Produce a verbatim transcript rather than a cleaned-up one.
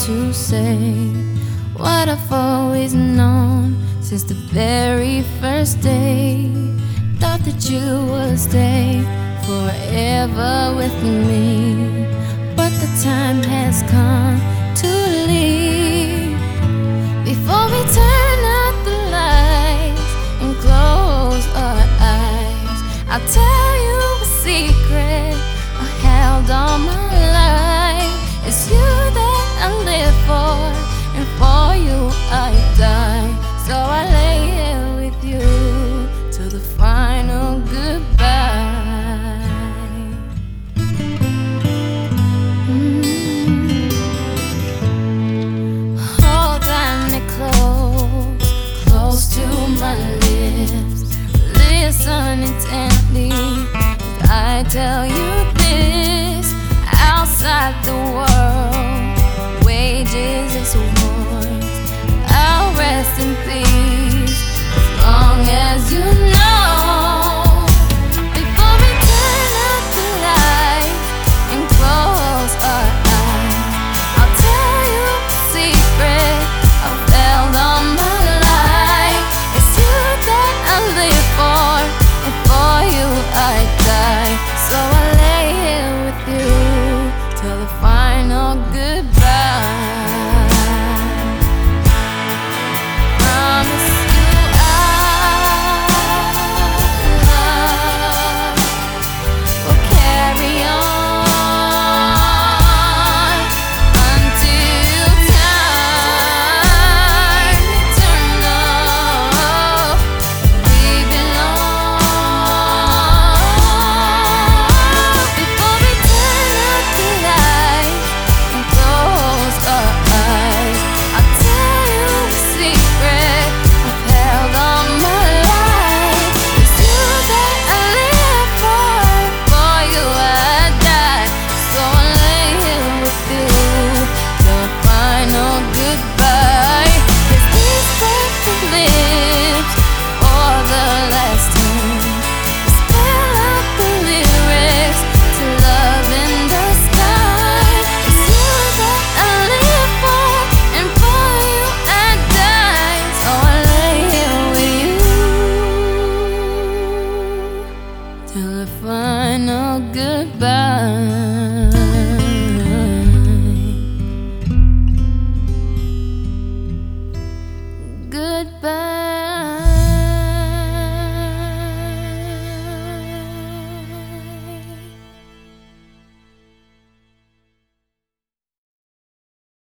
to say what I've always known since the very first day. Thought that you would stay forever with me, but the time has come to leave. Before we turn out the lights and close our eyes, I'll tell you a secret I held all my life. It's you that I live for, and for you I die. So I lay here with you till the final goodbye. Mm. Hold on it close, close to my lips. Listen intently as I tell you this. Outside the world wages its wars. I'll rest in peace as long as you know. Before we turn out the lights and close our eyes, I'll tell you a secret I've held all my life. It's you that I live for, and for you I die. So I lay here with you till the final goodbye. Promise you our love will carry on until time eternal. We belong. Before we turn out the light and close our eyes, I'll tell you a secret I've held all my life. It's you that I live for, for you I die. So I lay here with you till the final goodbye. Kiss these perfect lips for the last time. Spell out the lyrics to love in the sky. It's you that I live for, and for you I die. So I lay here with you till the final goodbye. Goodbye.